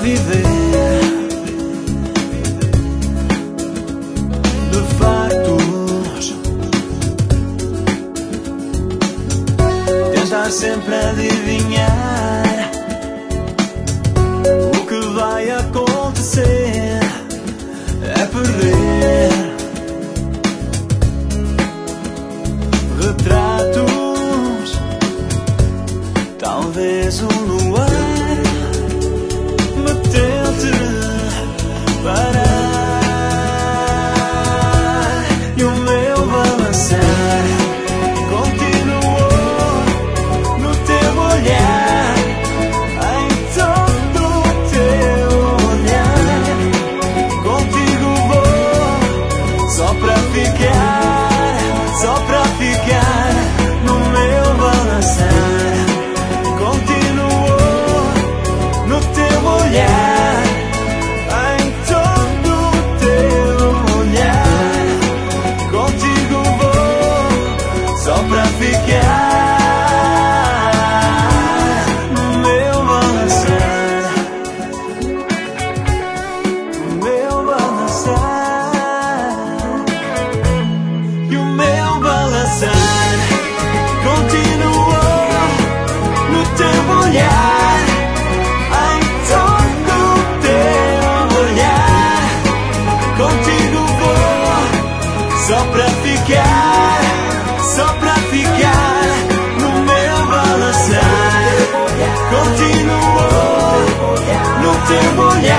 viver de factos, tentar sempre adivinhar o que vai acontecer é perder retratos, talvez um luar me tente parar e o meu balançar continuou no teu olhar, em todo o teu olhar. Contigo vou só para ficar no meu balançar. Continuou no teu olhar, em todo o teu olhar. Contigo vou só para ficar no meu balançar, no meu balançar. E o meu balançar continuou no teu olhar, em todo o teu olhar. Contigo vou só para ficar no meu balançar. Continuou no teu olhar.